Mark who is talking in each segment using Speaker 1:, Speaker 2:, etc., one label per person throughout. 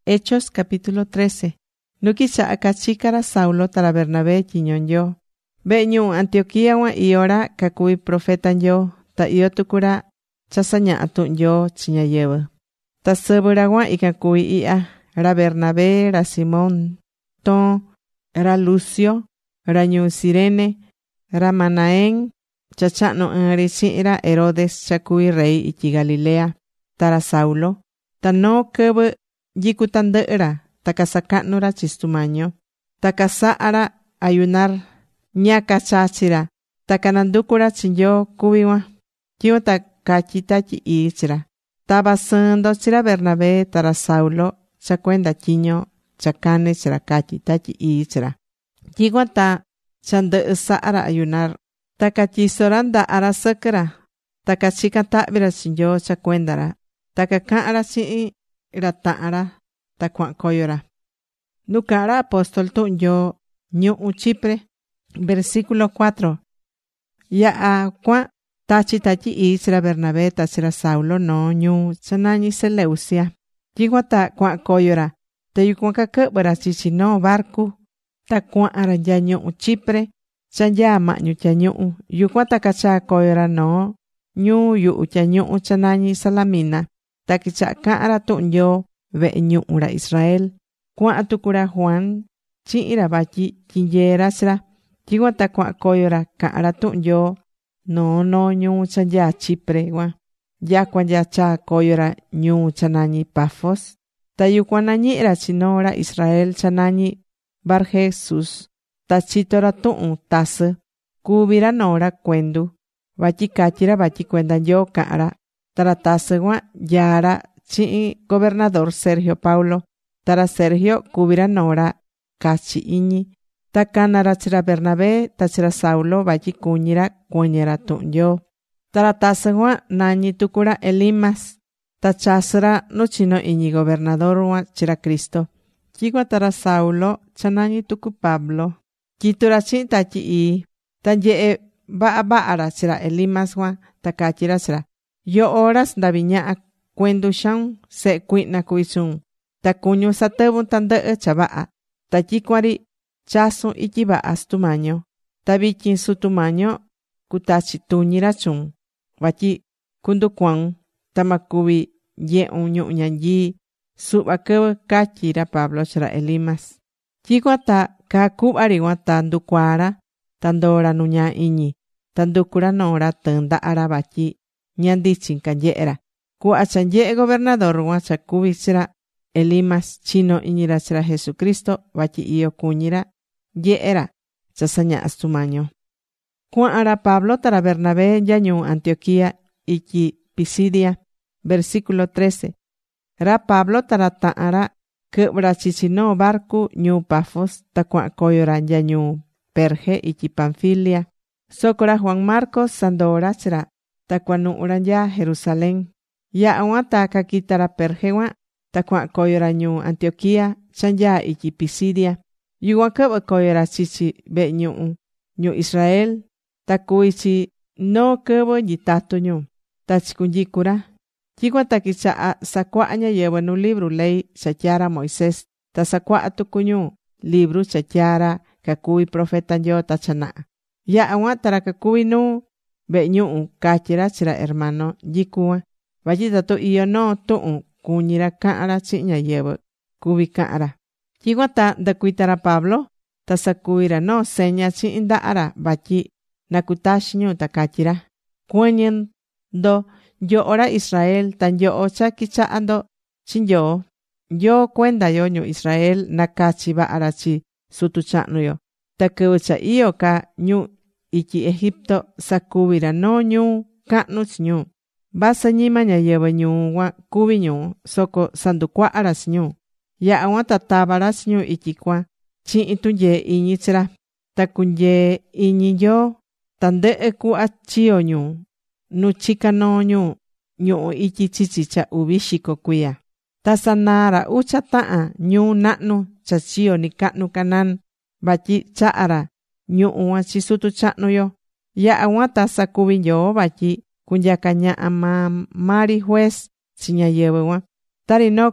Speaker 1: Hechos capítulo 13. Nukicha kachikara Saulo tara Bernabé chiñonyo. Beñu Antioquía wa iora kakui profetan yo. Ta iyo tukura chasanya atun yo chiñayewa. Ta sebura wa ikakui ia. Ra Bernabé, ra Simón, ton, ra Lucio, ra ñu Sirene, ra Manaén, chachano enrichira Herodes chakui rey iki Galilea, tara Saulo, ta no kebe yikutandera, takasakatnura chistumaño, takasaara ayunar ñaka chachira, takanandukura chinyo kubiwa, kyo takachitachi ichira, tabasando chira Bernabé tara Saulo, chacuenda chiño, chacane chira kachitachi ichira. Kiguata chande saara ayunar, takachisoranda ara sakara, takachikatavira chinyo chacuendara, takakaara chi irataara, tacuancoyora. Nukara apóstol tunyo ñu Chipre, versículo 4. Ya cuan tachitachi ichira Bernabé tachira Saulo no ñu chanañi Seleucia. Kiguata cuancoyora, te yucuanca quebra chichino barco, ta cuanara ya ñu Chipre, chanya mañu chañu, yucuata cacha coyora no, ñu yu chañu chanañi Salamina, ta kicha kaara tunyo ve ñu ura Israel, cuan atukura Juan, chi ira bachi kinyera sra, kiguata cuancoyora kaara tunyo, no ñu chanya Chipre wa. Ya cuan ya cha coyora ñu chanañi Pafos, ta yucuanañi era chinora Israel chanañi Bar Jesús, ta chitora tu'un tase, kubira nora cuendu, bachi kachira bachi cuendan yo kaara, tara tase wa yara chi gobernador Sergio Paulo, tara Sergio kubira nora kachi iñi, ta kanara chira Bernabé, ta chira Saulo bachi kuñira kuñera tu'un yo. Tara tasagwa nañi tukura Elimas, ta chasra no chino iñi gobernador wa chira Cristo. Kigwa tara Saulo, chanañi tuku Pablo. Kitura chin tachi i, tan ye baara chira Elimas wa, ta kachira chira. Yo horas daviña cuendu shan se kuitna kuisun. Ta kuñu satebun tande chabaa. Ta kikwari chasun ikiba astumaño. Ta bikin sutumaño kutachi tuñira chun. Wachi kundu kuan tamakubi ye uñu ñanyi suba kebe kachira Pablo chira Elimas. Kiguata kakubari wata ndukwara tandora nuña iñi tandukura nora tanda arabachi ñandichin kanyera. Ku achanye gobernador wacha kubi chira Elimas chino iñira chira Jesucristo wachi iyo kuñira ye era chasaña astumaño. Cuan ara Pablo tara Bernabé yañu Antioquía iki Pisidia, versículo 13. Ra Pablo tara ta'ara quebra chichino barco ñu Pafos ta cuan coyora yañu Perge iki Panfilia. Socora Juan Marcos sandora chira ta cuan uran ya Jerusalén. Ya aguanta kakitara Perge wa ta cuan coyora ñu Antioquía chanya iki Pisidia. Yuan quebra coyora chichi be ñu Israel. Takuichi no kebo yitato ñu. Tachikunyikura. Kigua takicha sakuaña lleva en un libro ley chachara Moisés. Ta sakua tukuñu libro chachara kakui profeta yo tachana. Ya aguantara kakui no be ñu kachira chira hermano yikua. Vayita to iyo no tu'un kuñira kaara chiña lleva kubi kaara. Kigua ta dakuitara Pablo. Ta sakuira no seña chindaara bachi. Nakutashñu takachira. Kueñen do yo ora Israel tan yo ocha kichaando chin yo cuenda yo ñu Israel nakachi ba arachi sutuchano yo. Takucha iyo ka ñu iki Egipto sakubira no ñu kanuch ñu. Basa ñima ña lleva ñu wa kubi ñu soko sandukwa aras ñu. Ya aguanta tabaras ñu iki kwa chin itunye iñichira. Takunye iñi yo. Tande ku achio ñu, nu chikano ñu iki chichicha ubishiko kuya. Tasanara ucha taa ñu na'nu chachio ni ka'nu kanan, bachi cha'ara ñu uwa chisutu cha'nu yo. Ya aguanta sakubi yo bachi kunyaka ña'a mari juez chiña yewe wa. Tari no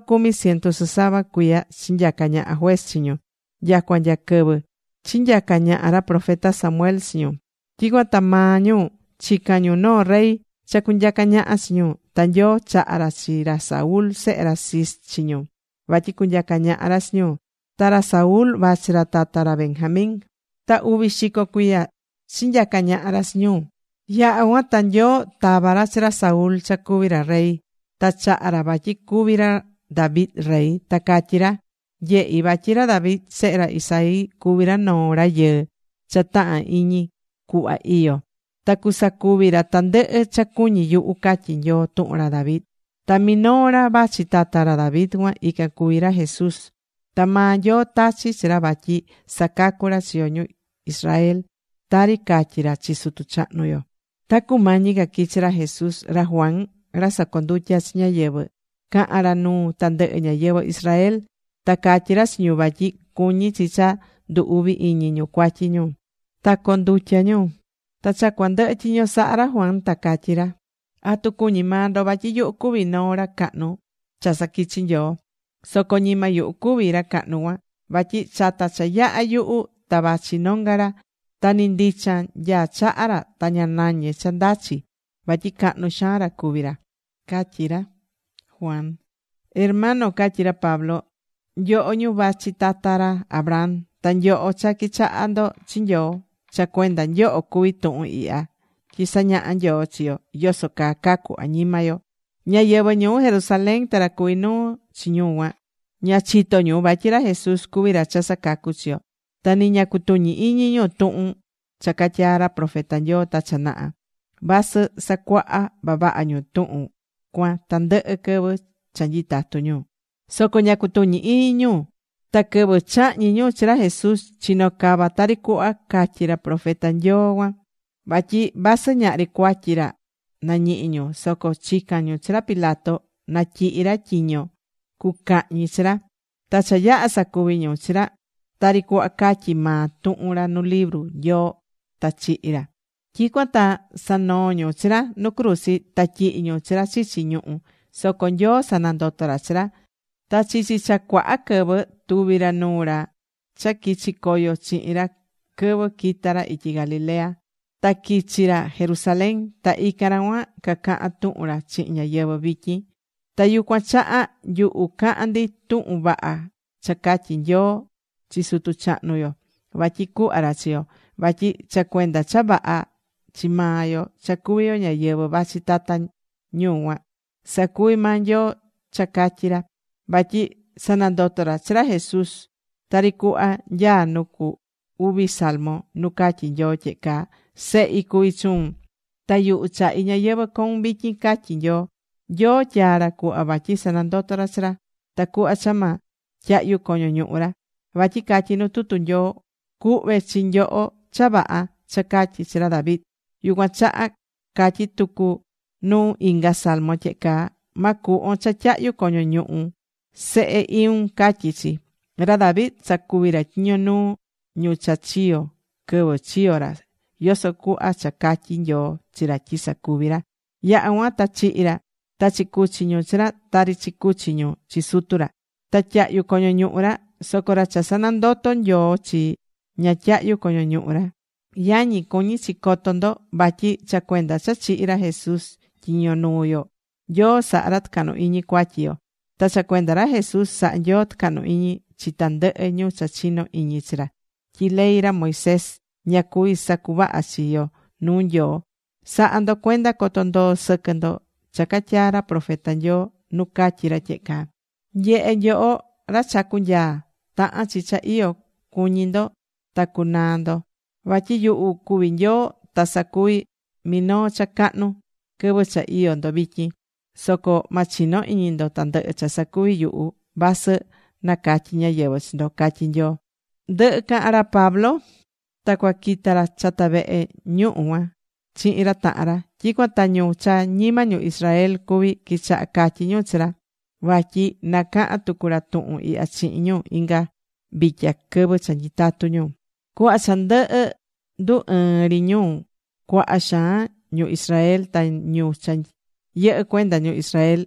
Speaker 1: 1,100 kuiya chinyaka ñaha juez chiñu. Yakua nya quɨvɨ chinyaka ñaha ra profeta Samuel chiñu. Tyicuan ta maa ñu chika ñu noo rey cha cunyaka ñaha chi ñu. Ta Nyoo chaha ra chi ra Saúl sehe ra Cis chiñu. Vatyi cunyaka ñaha ra chi ñu. Ta ra Saúl vachi ra tata ra Benjamín. Ta 2,000 kuiya chinyaka ñaha ra chi ñu. Yaha cuan ta Nyoo tava ra chi ra Saúl cha cuvi ra rey. Ta chaha ra vatyi cuvi ra David rey. Ta catyí ra: Nyehi vatyi ra David sehe ra Isaí cuvi ra noo rayɨɨ cha tahan iñi cuhva iyó. Ta cusacuvi ra tandɨhɨ cha cuñí yuhu catyi Nyoo tuhun ra David. Ta minoo ra vachi tata ra David cuan ican cuví ra Jesús. Ta maa Nyoo tachi chi ra vatyi sacacu ra chi yo ñu Israel tari catyi ra chi sutu chahnu yo. Ta cumañi ca quichi ra Jesús, ra Juan ra sacondutya chi ñayɨvɨ cahan ra nuu tandɨhɨ ñayɨvɨ Israel. Ta catyi ra chi ñu vatyi cuñí chi cha ndu uvi iñi ñu cuatyi ñu ta condutya ñu. Ta cha cuandɨhɨ tyiño saha ra Juan ta catyi ra: ¿Atu cuñí maa ndo vatyi yuhu cuví noo ra cahnu cha saquichi Nyoo? Soco ñima yuhu cuví ra cahnu cuan, vatyi chata cha yaha yuhu ta vachi nonga ra, ta ni ndichan nyaa chaha ra ta ña nañe cha ndachi, vatyi cahnu xaan ra cuví ra, catyi ra Juan. Hermano, catyi ra Pablo, nyoho ñu vachi tata ra Abraham, ta nyoho cha quichaha ndo chi Nyoo cha cuenda nyoho cuví tuhun ihya tyi sañaha Nyoo chi yo yoso caa cacu añima yo. Ñayɨvɨ ñuu Jerusalén tara cuví nuu chi ñu cuan, ña chito ñu vatyi ra Jesús cuví ra cha sacacu chi yo. Ta ni ña cutuñi iñi ñu tuhun cha catyaa ra profeta Nyoo ta cha naha. Vasɨ sacuaha vavaha ñu tuhun cuan tandɨhɨ quɨvɨ cha nyitatu ñu. Soco ña cutuñi iñi ñu. Ta quɨvɨ chahñi ñu chi ra Jesús chino cava tari cuhva catyi ra profeta Nyoo cuan. Vatyi vasɨ ñahri cuatyi ra nañihi ñu, soco chican ñu chi ra Pilato na tyihi ra tyiño cucahñi chi ra. Ta cha yaha sacuvi ñu chi ra tari cuhva catyi maa tuhun ra nu libru Nyoo, ta chihi ra. Tyicuan ta sanoo ñu chi ra nu cruzi ta tyihi ñu chi ra chichi ñuhu, soco Nyoo sanandoto ra chi ra. Ta chichi cha cuaha quɨvɨ tuvi ra nuu ra cha quichi coyo chihin ra quɨvɨ quita ra ityi Galilea. Ta quichi ra Jerusalén, ta ican ra cuan cacahan tuhun ra chihin ñayɨvɨ vityin. Ta yucuan chaha yuhu cahan ndi tuhun vaha cha catyi Nyoo chi sutu chahnu yo vatyi cuhva ra chi yo, vatyi cha cuenda cha vaha chi maa yo cha cuví yo ñayɨvɨ vachi tata ñu cuan, sacuvi maa Nyoo cha catyi ra. Vatyi sanandoto ra chi ra Jesús tari cuhva nyaa nu cu 2 salmo nu catyi Nyoo tyehe caa: Sehi cuví chuun, ta yuhu chahi ñayɨvɨ con vityin, catyi Nyoo. Nyoo tyaa ra cuhva vatyi sanandoto ra chi ra, ta cuhva cha ma tyahyu coño ñuhu ra. Vatyi catyi nu tutu Nyoo: Cuhve chi nyoho cha vaha cha catyi chi ra David. Yucuan chaha catyi tucu nu inga salmo tyehe caa: Ma cuhvon cha tyahyu coño ñuhu sehe iun, catyi chi. Ra David sacuvi ra tyiño nuu ñu cha chiyo quɨvɨ chiyo ra yoso cuhva cha catyi Nyoo chi ra tyi sacuvi ra. Yaha cuan ta chihi ra, ta chicuchi ñu chi ra tari chicuchi ñu chi sutu ra. Ta tyahyu coño ñuhu ra, soco ra cha sanandoto Nyoo chi ña tyahyu coño ñuhu ra. Yañi, cuñí chi coto ndo vatyi cha cuenda cha chihi ra Jesús tyiño nuu yo, Nyoo saha ra tcanu iñi cuatyi yo. Ta cha cuenda ra Jesús saha Nyoo tcanu iñi chi tandɨhɨ ñu cha chino iñi chi ra. Tyi ley ra Moisés ña cuví sacuvaha chi yo nuu Nyoo. Sa̱ha ndo cuenda coto ndoo sɨquɨ ndo cha catyaa ra profeta Nyoo nu catyi ra tyehe caa: Nyehe nyoho ra chacu nyaa, tahan chi cha iyo cuñi ndo ta cunaa ndo. Vatyi yuhu cuví Nyoo ta sacuvi minoo cha cahnu quɨvɨ cha iyo ndo vityin. Soco ma chino iñi ndo tandɨhɨ cha sacuvi yuhu vasɨ nacatyi ñayɨvɨ chi ndo, catyi Nyoo. Ndɨhɨ cahan ra Pablo ta cuaquita ra chata vehe ñuhu cuan chihin ra tahan ra. Tyicuan ta ñu cha ñima ñu Israel cuví quichaha catyi ñu chi ra vatyi nacahan tucu ra tuhun ihya chihin ñu inga vitya quɨvɨ cha nyitatu ñu. Cuhva cha ndɨhɨ ndu ɨɨn ri ñu cuaha xaan ñu Israel ta ñu cha yɨhɨ cuenda ñu Israel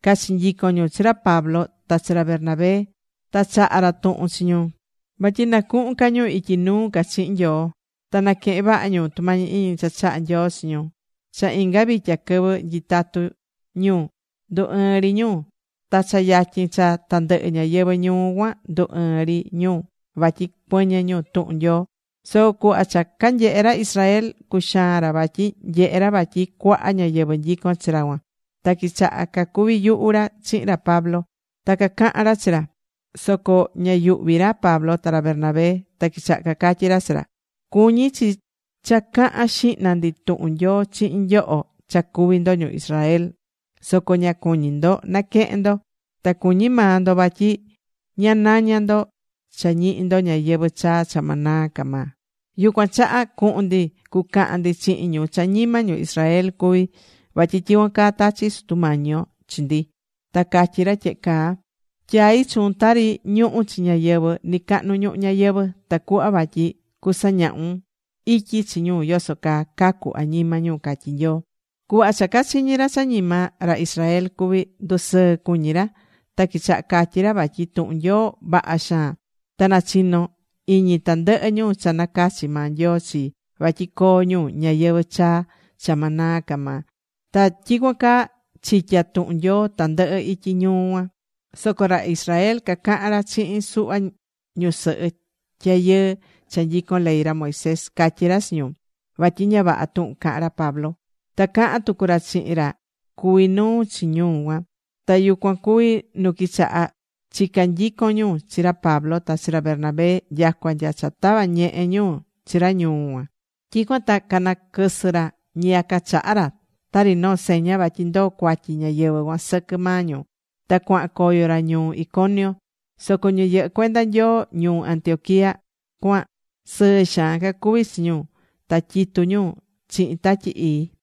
Speaker 1: cachinyicon ñu chi ra Pablo ta chi ra Bernabé ta chaha ra tuhun chi ñu. Vatyi nacuhun ca ñu ityi nuu ca chihin Nyoo. Ta naquehen vaha ñu tumañi iñu cha chaha Nyoo chi ñu. Cha inga vitya quɨvɨ nyitatu ñu ndu ɨɨn ri ñu. Ta cha yatyin cha tandɨhɨ ñayɨvɨ ñuu cuan ndu ɨɨn ri ñu vatyi cuɨñɨ ñu tuhun Nyoo. Soco cuhva cha canyehe ra Israel cuxaan ra vatyi nyehe ra vatyi cuaha ñayɨvɨ nyicon chi ra cuan. Ta quichaha cacuvi yuhu ra chihin ra Pablo. Ta cacahan ra chi ra. Soco ña yuhvi ra Pablo ta ra Bernabé. Ta quichaha cacatyi ra chi ra: ―Cuñí chi cha cahan xihna ndi tuhun Nyoo chihin nyoho cha cuví ndo ñu Israel. Soco ña cuñí ndo naquehen ndo. Ta cuñí maa ndo vatyi ña naña ndo cha ñihi ndo ñayɨvɨ chaa cha ma naa ca maa. Yucuan chaha cuhun ndi cucahan ndi chihin ñu cha ñima ñu Israel cuví vatyi tyicuan caa tachi Sutu Mañi yo chi ndi. Ta catyí ra tyehe caa: ―Tyai chuun tari ñuhu chi ñayɨvɨ nicahnu ñuhu ñayɨvɨ, tacuhva vatyi cusañahun ityi chi ñu yoso caa cacu añima ñu, catyí Nyoo. Cuhva cha cachiñí ra cha ñima ra Israel cuví ndusɨɨ cuñí ra. Ta quichaha catyí ra vatyi tuhun Nyoo vaha xaan. Ta nachino iñi tandɨhɨ ñu cha nacachi maa Nyoo chi vatyi coo ñu ñayɨvɨ chaa cha ma naa ca maa. Ta tyicuan caa chitya tuhun Nyoo tandɨhɨ ityi ñuu cuan. Soco ra Israel cacahan ra chihin suhva ñusɨhɨ tyayɨɨ cha nyicon ley ra Moisés, catyí ra chi ñu, vatyi ña vaha tuhun cahan ra Pablo. Ta cahan tucu ra chihin ra cuví nuu chi ñuu cuan. Ta yucuan cuví nu quichaha chica nyicon ñu chi ra Pablo ta chi ra Bernabé nyacua nya cha tava ñehe ñu chi ra ñuu cuan. Tyicuan ta canaquɨsɨ ra ñiaca chaha ra tari noo seña vatyi ndoo cuatyi ñayɨvɨ cuan sɨquɨ maa ñu. Ta cuahan coyo ra ñuu Iconio. Soco ñu yɨhɨ cuenda Nyoo ñuu Antioquía cuan sɨɨ xaan cacuvi chi ñu. Ta tyitu ñu chihin Tatyi Ii.